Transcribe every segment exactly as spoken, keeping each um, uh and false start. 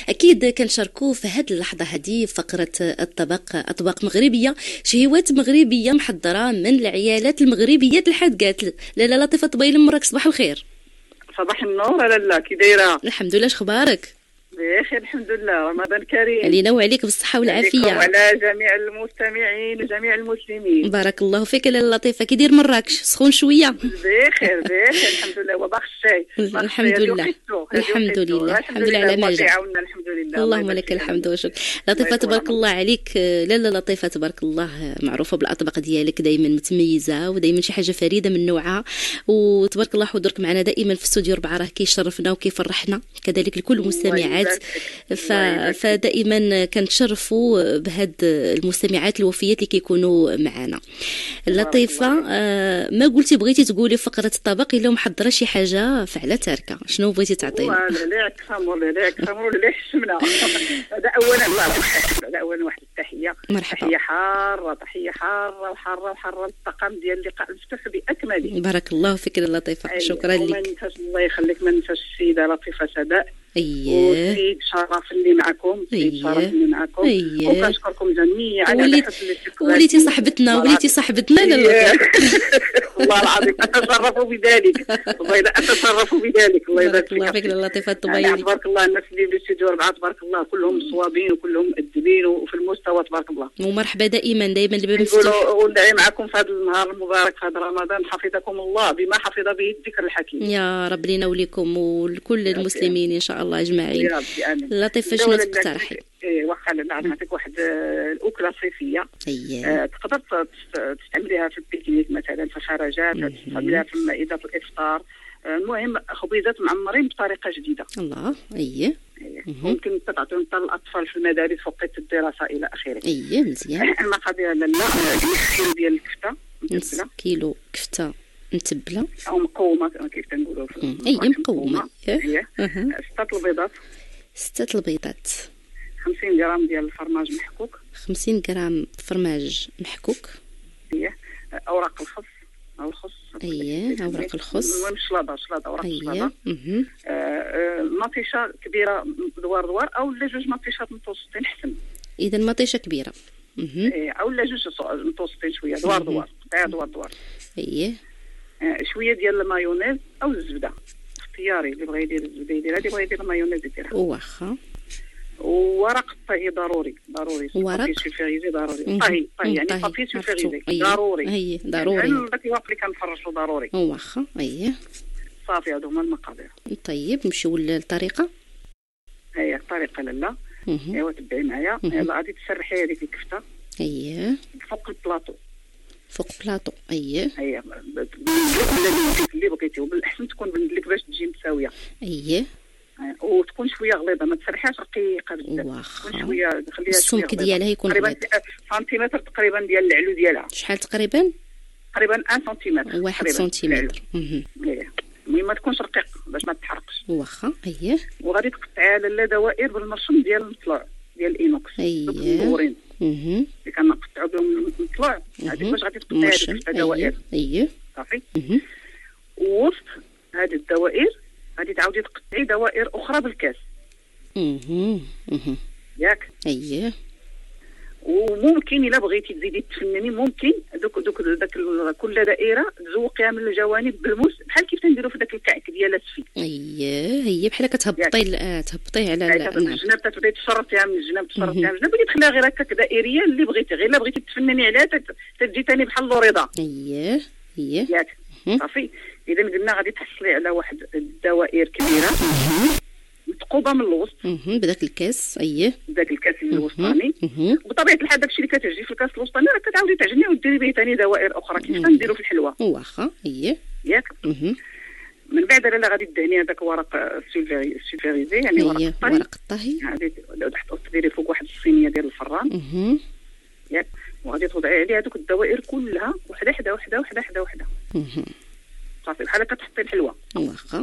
اكيد كنشاركوا في هذه اللحظه هذه فقره الطبق اطباق مغربيه، شهيوات مغربيه محضره من العيالات المغربيات الحادقات. لاله لطيفه طبيل مراك صباح الخير. صباح النور لاله، كي دايره؟ الحمد لله، شخبارك؟ بخير الحمد لله، رمضان كريم علينا وعليك بالصحه والعافيه وعلى جميع المستمعين وجميع المسلمين. بارك الله فيك لاله لطيفه. كي داير مراكش؟ سخون شويه؟ بخير بخير الحمد لله. وباخ الشاي؟ الحمد لله الحمد لله الحمد لله على ما جاء. الحمد لله اللهم لك الحمد والشكر. لطيفه تبارك الله عليك. لاله لطيفه تبارك الله معروفه بالاطباق ديالك دائما متميزه ودائما شي حاجه فريده من نوعها، وتبارك الله حضورك معنا دائما في استوديو أربعة راه كيشرفنا وكيفرحنا، كذلك لكل المستمعات. ف... فدائما كنتشرفوا بهاد المستمعات الوفيات اللي كيكونوا معنا. لطيفه، ما قلتي بغيتي تقولي فقره الطبق الا محضره شي حاجه فعلا تاركه، شنو بغيتي تعطينا؟ لا لا كرامور لا كرامور لا حشمنا. هذا اولا الله هذا اولا واحد التحيه. مرحبا. تحيه حاره تحيه حاره وحاره وحاره الطاقم ديال اللقاء المفتوح باكمله. بارك الله فيك لطيفه. شكرا لك. وما ننساش الله يخليك ما ننساش السيده لطيفه سداء. اييه. والسيد شرف اللي معكم. السيد شرف اللي معكم. أيه. وكنشكركم جميعا على حسن الاستقبال. وليتي صاحبتنا وليتي صاحبتنا لا والله العظيم اتشرفوا بذلك. والله لا اتشرفوا بذلك. الله يبارك الله فيك لطيفه الطبيعي. يعني تبارك الله الناس اللي في الاستوديو أربعة تبارك الله كلهم صوابين وكلهم مؤدبين وفي المستوى تبارك الله. ومرحبا دائما دائما الباب مفتوح. نقولوا وندعي معكم في هذا النهار المبارك في هذا رمضان، حفظكم الله بما حفظ به الذكر الحكيم يا رب لينا وليكم ولكل المسلمين ان شاء الله اجمعين. يا ربي امين. لطيفه شنو تقترحي؟ ايه واخا نعطيك واحد الاكله صيفيه. اييه. آه تقدر تستعمليها في البيكنيك مثلا في الخرجات، تستعمليها في مائده الافطار. المهم آه خبيزات معمرين بطريقه جديده. الله. اييه. ممكن تعطيهم حتى للاطفال في المدارس في وقت الدراسه الى اخره. اييه مزيان. المقادير لاله نص كيلو ديال الكفته نص كيلو كفته متبله او مقومه كيف تنقولوا. اي مقومه. هي ستة البيضات. ستة البيضات. خمسين غرام ديال الفرماج محكوك. خمسين غرام فرماج محكوك. اييه. اوراق الخس او الخس. اييه اوراق الخس. المهم شلاضه شلاضه اوراق شلاضه. اييه. مطيشه كبيره دوار دوار او لا جوج مطيشات متوسطين حسن. اذا مطيشه كبيره. ايه او لا جوج متوسطين شويه دوار دوار تاع دوار دوار. اييه. شويه ديال المايونيز او الزبده اختياري، اللي بغى يدير الزبده يدير، اللي بغى يدير المايونيز يديرها. واخا. وورق الطهي ضروري ضروري. ورق سلفيغيزي ضروري. طهي طهي يعني طهي سلفيغيزي ضروري. اي ضروري. داك الوقت اللي كنفرشوا ضروري. واخا. اييه. صافي هادو هما المقادير. طيب نمشيو للطريقه. هي الطريقه لاله. ايوا تبعي معايا. يلا غادي تسرحي هذيك الكفته. اييه. فوق البلاطو. فوق بلاطو. اييه. اييه اللي بغيتي، وبالاحسن تكون بندلك باش تجي متساويه. اييه. وتكون شويه غليظه، ما تسرحيهاش رقيقه بزاف. واخا. تكون شويه خليها شويه السمك ديالها يكون تقريبا سنتيمتر تقريبا ديال العلو ديالها. شحال تقريبا؟ تقريبا واحد سنتيمتر. واحد سنتيمتر. اها. المهم ما تكونش رقيق باش ما تحرقش. واخا. اييه. وغادي تقطعيها لاله دوائر بالمرشم ديال المطلوع ديال الاينوكس. اييه. المدورين. اها. اللي كنقطعوا بهم المطلوع هذيك باش غادي تقطعيها هذيك دوائر. اييه. صافي. اها. ووسط هذه الدوائر غادي تعاودي تقطعي دوائر اخرى بالكاس. اها. اها. ياك. اييه. وممكن الا بغيتي تزيدي تفنني ممكن دوك دوك داك كل دائره تزوقيها من الجوانب بالموس بحال كيف تنديروا في داك الكعك ديال السفي. اييه. هي بحال كتهبطي آه تهبطيه على الجناب، تبداي تشرطيها من الجناب تشرطيها من الجناب، بدي تخليها غير هكاك دائريه اللي بغيتي، غير الا بغيتي تفنني عليها تجي ثاني بحال اللوريضه. اييه. اييه. ياك. صافي. اذا قلنا غادي تحصلي على واحد الدوائر كبيره متقوبه من الوسط. اها. بداك الكاس. اييه. بداك الكاس الوسطاني. وبطبيعه الحال داكشي اللي كتجي في الكاس الوسطاني راه كتعاودي تعجنيه وديري به ثاني دوائر اخرى كيف كنديروا في الحلوه. واخا. اييه. ياك. اها. من بعد لا غادي دهني هذاك ورق السلفيغيزي يعني ورق الطهي. ورق الطهي. غادي تديري فوق واحد الصينيه ديال الفران. اها. ياك. وغادي توضعي عليها هذوك الدوائر كلها وحده حده وحده وحده حده وحده. اها. صافي بحال هكا تحطي الحلوه. واخا.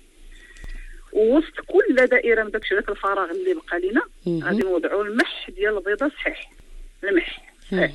ووسط كل دائره من داك داك الفراغ اللي بقى لينا غادي نوضعوا المح ديال البيضه صحيح. المح صحيح.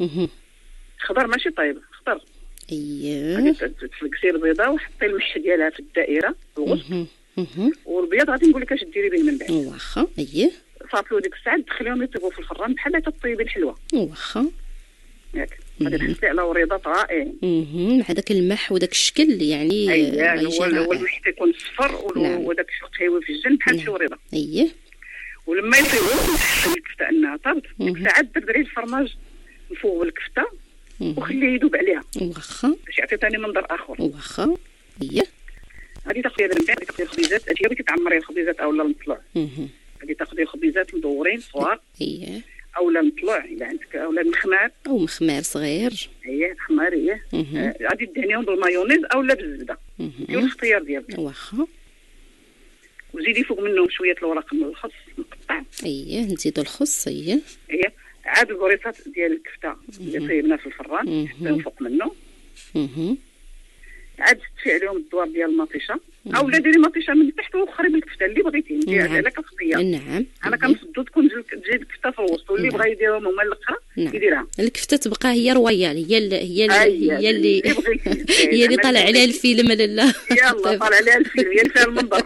خضر ماشي طيب، خضر. اييه. غادي تفلكسي البيضه وحطي المح ديالها في الدائره الوسط. والبياض غادي نقول لك اش ديري به من بعد. واخا اييه صافي وديك الساعه تخليهم يطيبوا في الفران بحال هكا طيبي الحلوه. واخا ياك غادي نحسي على وريضات رائعين مع داك المح وداك الشكل يعني. اييه هو هو المح تيكون صفر وداك الشيء قهوي في الجنب بحال شي وريضه. اييه ولما يطيبوا تحس الكفته انها طابت ديك الساعه ديري الفرماج من فوق الكفته وخليه يذوب عليها. واخا باش يعطي ثاني منظر اخر. واخا اييه غادي تاخدي هذا من بعد تاخدي الخبيزات هادي بغيتي تعمري الخبيزات اولا المطلوع. غادي تاخدي الخبيزات مدورين صغار. اييه اولا مطلوع الا عندك اولا مخمار او مخمار صغير. اييه مخمار اييه غادي دهنيهم بالمايونيز اولا بالزبده ديال الاختيار ديالك. واخا وزيدي فوق منهم شويه الوراق من الخس مقطع. اييه نزيدو الخس. اييه اييه عاد البوريطات ديال الكفته اللي طيبنا في الفران حطيهم فوق منه. اها عاد تدفي عليهم الدوار ديال المطيشه اولا ديري مطيشه من تحت وخري بالكفته اللي بغيتي ندير على كاختيار. نعم انا كنفضل تكون تجي الكفته في الوسط واللي بغى يديرهم هما الاخرى يديرها. الكفته تبقى هي رويال هي ال هي ال هي اللي هي اللي طالع عليها الفيلم لالا. يلا طالع عليها الفيلم هي اللي فيها المنظر.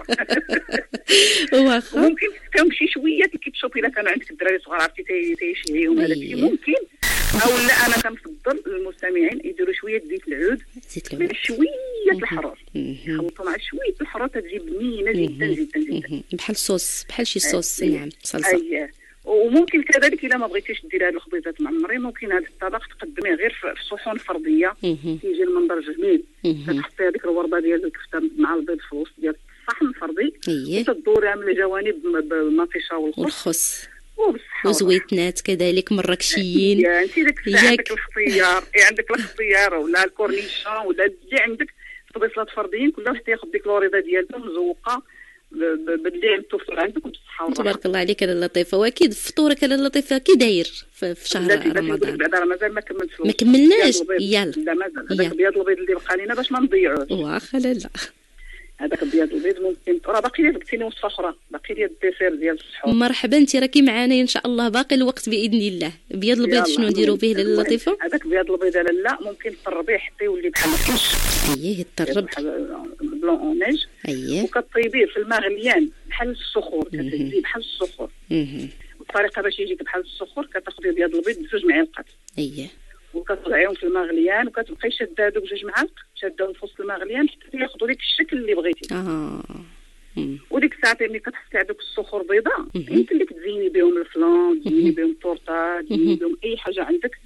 واخا ممكن تفهم شي شويه الكيتشوب الا كانوا عندك الدراري صغار عرفتي تيشهيهم هذا الشيء ممكن. او لا انا كنفضل المستمعين يديروا شويه زيت العود من شويه الحرور يخلطوا مع شويه الحرور تجيب بنينه جدا جدا جدا بحال صوص بحال شي صوص. نعم صلصه. اييه وممكن كذلك الا ما بغيتيش ديري هاد الخبيزات معمرين ممكن هذا الطبق تقدميه غير في صحون فرديه تيجي المنظر جميل. كتحطي هذيك الورده ديال الكفته مع البيض في الوسط ديال الصحن الفردي وتدوريها من الجوانب بالمطيشه والخس وزويتنات كذلك مراكشيين. يا انت داك الساعه عندك الاختيار عندك الاختيار ولا الكورنيشون ولا اللي عندك البصلات فرديين كل واحد ياخذ ديك الوريضه ديالته مزوقه باللي التوفر عندك وبالصحه والراحه. تبارك الله عليك لاله لطيفه. واكيد فطورك لاله لطيفه كي داير في شهر رمضان؟ بعدا راه مازال ما كملتش ما كملناش. يلا لا مازال هذاك البياض البيض اللي بقى لينا باش ما نضيعوش. واخا لالا هذاك البياض البيض ممكن راه باقي لي قلتيني وصفه اخرى باقي لي الديسير ديال السحور. مرحبا انت راكي معنا ان شاء الله باقي الوقت باذن الله. بياض البيض شنو نديروا به لاله لطيفه؟ هذاك بياض البيض لا ممكن تطربيه حتى يولي بحال الكش. اييه يطرب بلون اونيج. اييه وكطيبيه في الماء غليان بحال الصخور كتزيد بحال الصخور. اها الطريقه باش يجيك بحال الصخور كتاخذي بياض البيض بجوج معالق. اييه وكتضعيهم في الماء غليان وكتبقاي شاده هذوك جوج معالق شادهم في وسط الماء غليان حتى ياخذوا لك الشكل اللي بغيتي. اه وديك الساعه ملي كتحطي هذوك الصخور بيضاء يمكن لك تزيني بهم الفلان تزيني بهم الطورطه تزيني بهم اي حاجه عندك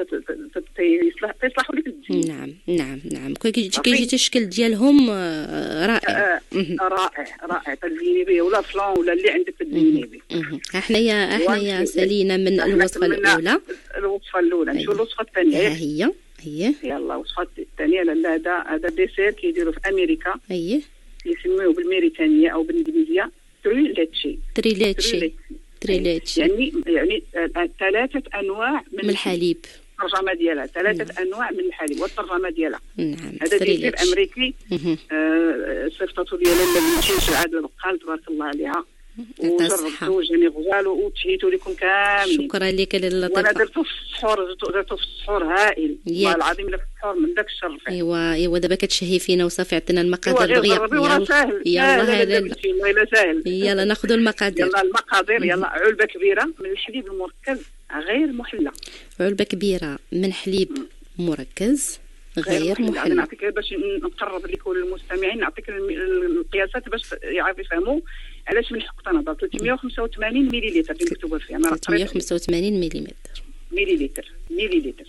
تصلح تصلحوا لك التزيين. نعم نعم نعم كيجي الشكل ديالهم رائع. رائع رائع تزيني به ولا فلان ولا اللي عندك تزيني به. احنا يا احنا يا سالينا من الوصفه الاولى. الوصفه الاولى نمشيو للوصفه الثانيه. هي هي يلا الوصفه الثانيه لا هذا هذا ديسير كيديروا في امريكا. اييه يسموه بالميريتانيه او بالانجليزيه تريليتشي. تريليتشي تريليتشي يعني يعني ثلاثه انواع من الحليب. الترجمه ديالها ثلاثه نعم. انواع من الحليب والترجمه ديالها. نعم هذا ديال امريكي. آه صيفطته ديالها لبنتي سعاد البقال تبارك الله عليها وجربتو جاني غزال وتشهيتو لكم كاملين. شكرا لك لاله لطيفه. وانا درتو في السحور درتو في السحور هائل والله العظيم الا في السحور من داك الشرف. ايوا ايوا دابا كتشهي فينا وصافي عطينا المقادير دغيا. يلا ساهل يلا يلا ساهل يلا ناخذوا المقادير. يلا المقادير يلا علبه كبيره من الحليب المركز غير محلى. علبه كبيره من حليب مركز غير محلى. نعطيك باش نقرب لكم المستمعين نعطيك القياسات باش يعرفوا يفهموا علاش من حق انا ثلاثمية وخمسة وثمانين مليلتر اللي مكتوبه فيها. انا ثلاثمية وخمسة وثمانين مليلتر مليلتر مليلتر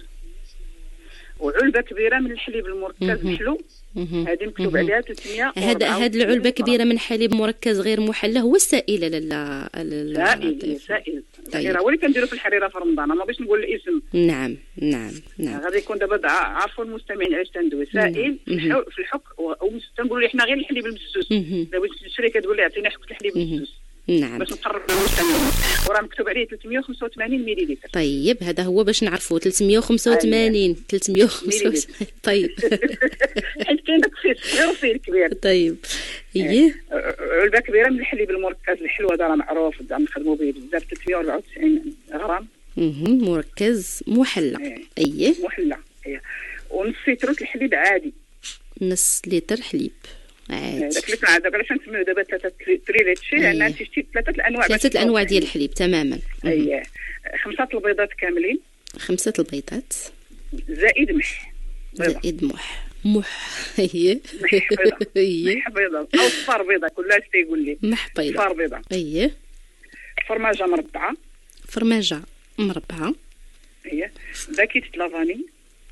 وعلبه كبيره من الحليب المركز محلو هذه مكتوب عليها ثلاثمية. هذا هذه العلبه كبيره من حليب مركز غير محلى هو السائل لا سائل سائل طيب. هو اللي كنديروا في الحريره في رمضان ما بغيتش نقول الاسم. نعم نعم نعم غادي يكون دابا عارفوا المستمعين علاش تندوي سائل نعم. في الحك وتنقولوا لي حنا غير الحليب المسوس دابا تشري كتقول لي عطيني حك الحليب المسوس. نعم باش نقرب للمستمعين وراه مكتوب عليه ثلاثمية وخمسة وثمانين مليلتر. طيب هذا هو باش نعرفوا ثلاثمية وخمسة وثمانين ثلاثمية وخمسة وثمانين. طيب حيت كاين داك الخيط صغير وفيه الكبير. طيب ايه علبه كبيره من الحليب المركز الحلوه هذا راه معروف نخدموا به بزاف ثلاثمية وأربعة وتسعين غرام. اها مركز محلى. ايه محلى ايه ونص لتر الحليب عادي. نص لتر حليب داك اللي كان دابا علاش نسميو دابا ثلاثه تريليتشي لان انت شتي ثلاثه الانواع ثلاثه الانواع ديال الحليب تماما. اييه خمسه البيضات كاملين، خمسه البيضات زائد مح زائد مح مح هي مح بيضه مح بيضه او صفار بيضه كلها تيقول لي مح بيضه صفار بيضه. اييه فرماجه مربعه فرماجه مربعه. اييه باكيت لافاني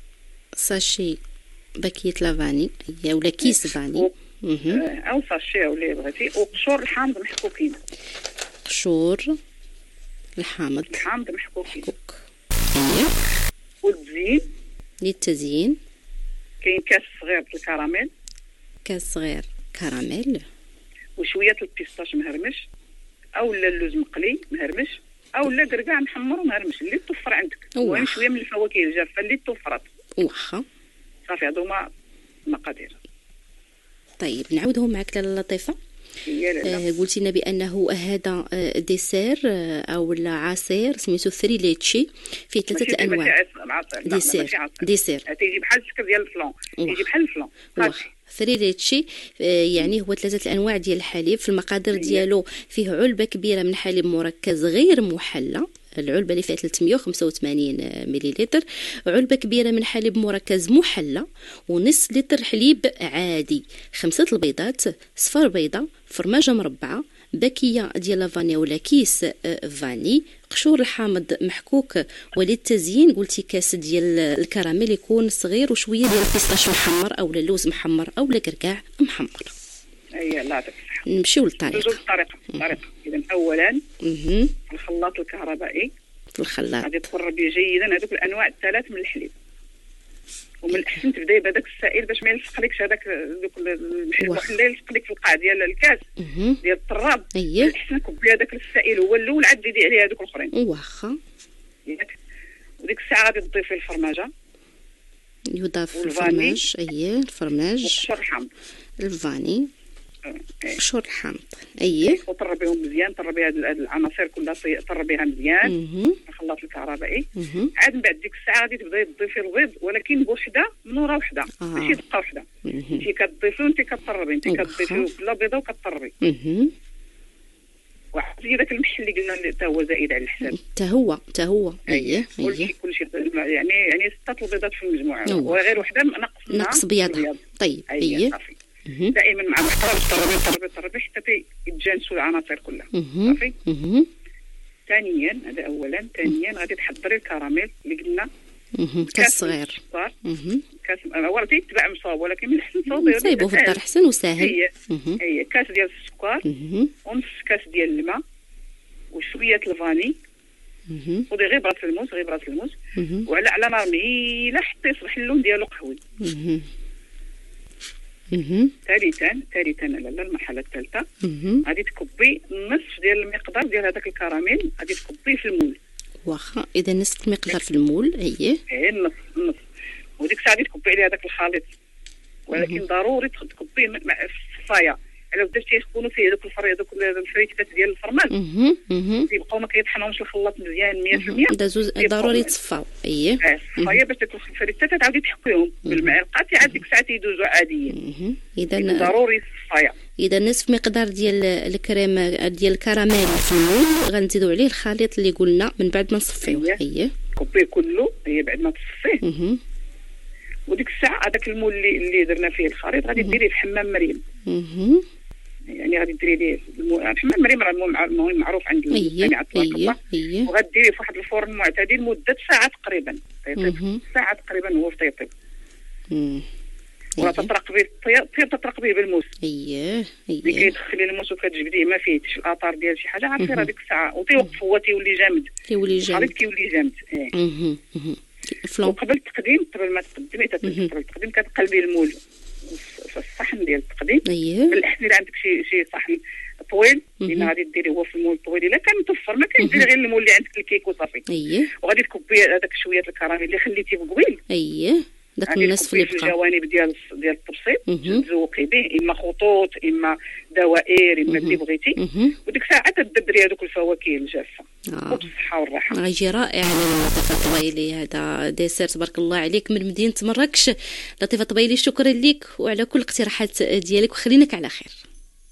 ساشي باكيت لافاني هي ولا كيس فاني او ساشي او اللي بغيتي. وقشور الحامض محكوكين، قشور الحامض الحامض محكوكين. اييه والتزيين للتزيين كاين كاس صغير ديال الكراميل، كاس صغير كراميل وشويه البيستاش مهرمش او لا اللوز مقلي مهرمش او لا كركاع محمر ومهرمش اللي توفر عندك. المهم شويه من الفواكه الجافه اللي توفرت واخا صافي. هادو هما المقادير. طيب نعاودهم معك لاله لطيفه. آه قلتي لنا بانه هذا آه ديسير آه او لا عصير سميتو ثريليتشي فيه ثلاثه الانواع. ديسير ديسير تيجي بحال السكر ديال الفلون، تيجي بحال الفلون صافي. ثريليتشي آه يعني هو ثلاثه الانواع ديال الحليب. في المقادير ديالو فيه علبه كبيره من حليب مركز غير محلى، العلبه اللي فيها ثلاثمية وخمسة وثمانين مليلتر، علبه كبيره من حليب مركز محلى، ونص لتر حليب عادي، خمسه البيضات، صفار بيضه، فرماجه مربعه، باكيه ديال لافاني ولا كيس فاني، قشور الحامض محكوك، وللتزيين قلتي كاس ديال الكراميل يكون صغير وشويه ديال البيستاش محمر او اللوز محمر او كركاع محمر. اي لا تفصح. نمشيو للطريقه. نمشيو للطريقه. الطريقه اذا اولا في الخلاط الكهربائي في الخلاط غادي تقربي جيدا هذوك الانواع الثلاث من الحليب، ومن الاحسن تبداي بهذاك السائل باش ما يلصقلكش هذاك دوك المحلب اللي يلصق لك في القاع ديال الكاس ديال الطراب. اييه الاحسن كبي هذاك السائل هو الاول عاد زيدي عليه هذوك الاخرين. واخا ياك. وديك الساعه غادي تضيفي الفرماجه، يضاف الفرماج. اييه الفرماج وقشور الحامض الفاني قشور الحامض. اييه وطربيهم مزيان، طربي هاد العناصر كلها طربيها مزيان في الخلاط الكهربائي. عاد من بعد ديك الساعه غادي تبداي تضيفي البيض ولكن بوحده من ورا وحده ماشي دقه وحده. انت كتضيفي وانت كتطربي، انت كتضيفي كل بيضه وكتطربي. وعطي داك الملح اللي قلنا حتى هو زائد على الحساب، حتى هو حتى هو اييه اييه كلشي يعني يعني سته البيضات في المجموعه وغير وحده نقص نقص بياضها. طيب اييه صافي. دائما مع الاحترام تطربي تطربي تطربي حتى يتجانسوا العناصر كلها صافي. ثانيا هذا اولا. ثانيا غادي تحضري الكراميل اللي قلنا كاس صغير. كاس هو تيتباع مصاب ولكن من الاحسن تصاوبيه صايبو في الدار احسن وسهل. هي هي كاس ديال السكر ونص كاس ديال الماء وشويه الفاني. خذي غير براس الموس غير براس الموس وعلى على نار مهيله حتى يصبح اللون ديالو قهوي. ثالثا ثالثا لا المرحله الثالثه غادي تكبي نصف ديال المقدار ديال هذاك الكراميل غادي تكبيه في المول. واخا اذا نصف المقدار في المول. اييه ايه النص النص. وديك الساعه غادي تكبي عليه هذاك الخليط ولكن ضروري تكبيه في الصفايه على درتي يكونوا فيه دوك الفري دوك الفريتات ديال الفرماج يبقاو ما كيطحنوش الخلاط مزيان مية في المية ضروري يتصفاو. اييه الصفايه باش دوك الفريتات تعاودي تحكيهم بالمعلقه عاد ديك الساعه يدوزوا عاديين. اذا ضروري الصفايه. اذا نصف مقدار ديال الكريم ديال الكراميل في المول غنزيدوا عليه الخليط اللي قلنا من بعد ما نصفيوه. اييه كوبيه كله هي بعد ما تصفيه. وديك الساعه هذاك المول اللي اللي درنا فيه الخليط غادي ديريه في حمام مريم. يعني غادي ديري ليه حمام مريم راه المهم معروف عند الجميع تبارك الله. وغاديريه في واحد الفرن معتدل لمده ساعه تقريبا. ساعه تقريبا هو في يطيب. ولا تطرقبيه طيب تطرقبيه بالموس. اييه اييه ملي كتدخلي الموس وكتجبديه ما فيهش الاثار ديال شي حاجه عارفين راه ديك الساعه وتيوقف هو تيولي جامد تيولي جامد الخليط كيولي جامد. ايه وقبل التقديم قبل ما تقدمي قبل التقديم كتقلبي المول في الصحن ديال التقديم. اييه بالاحسن الا عندك شي شي صحن طويل اللي غادي ديري هو في المول الطويل الا كان متوفر ما كاينش ديري غير المول اللي عندك الكيك وصافي. اييه وغادي تكبي هذاك شويه الكراميل اللي خليتيه من قبيل. اييه داك النصف اللي بقى الجوانب ديال ديال التبسيط تزوقي به، اما خطوط اما دوائر اما اللي بغيتي، وديك الساعه تدبري هذوك الفواكه الجافه آه. وبالصحه والراحه. غيجي رائع لطيفه الطبيلي. هذا ديسير تبارك الله عليك من مدينه مراكش. لطيفه الطبيلي شكرا لك وعلى كل الاقتراحات ديالك، وخليناك على خير.